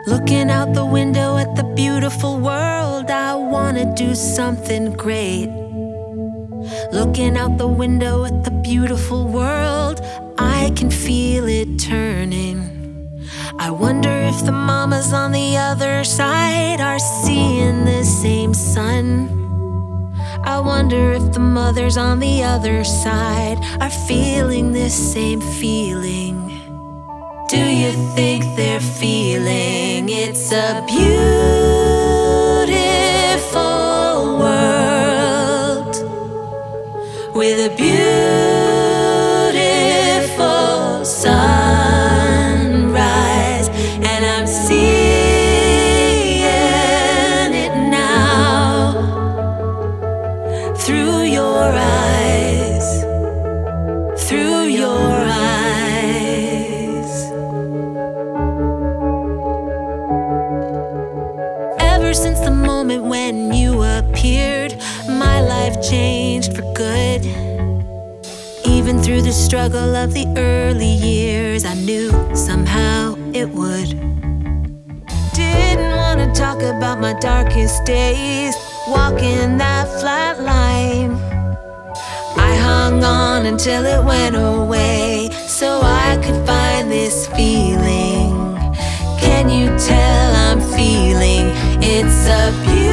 Looking out the window at the beautiful world, I wanna do something great. Looking out the window at the beautiful world, I can feel it turning. I wonder if the mamas on the other side are seeing the same sun. I wonder if the mothers on the other side are feeling this same feeling. Do you think they're feeling it's a beautiful world with a beautiful sunrise, and I'm seeing it now through your eyes, through your eyes. Ever since the moment when you appeared, my life changed for good. Even through the struggle of the early years, I knew somehow it would. Didn't want to talk about my darkest days, walking that flat line. I hung on until it went away, so I could find this feeling. Can you tell I'm feeling it's a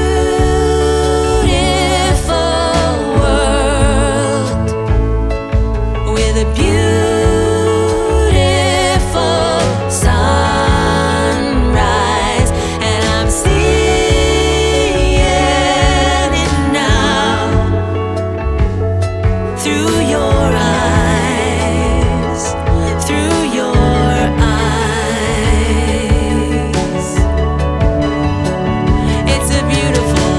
beautiful world with a beautiful sunrise, and I'm seeing it now through your eyes, through your eyes. It's a beautiful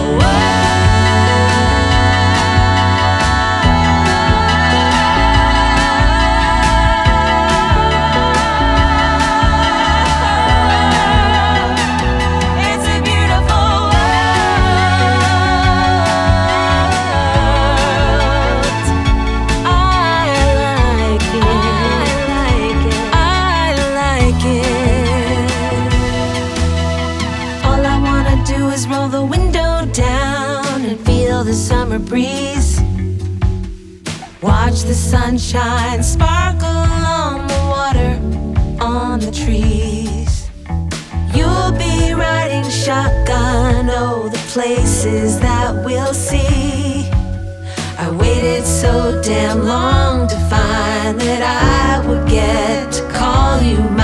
roll the window down and feel the summer breeze. Watch the sunshine sparkle on the water, on the trees. You'll be riding shotgun, oh, the places that we'll see. I waited so damn long to find that I would get to call you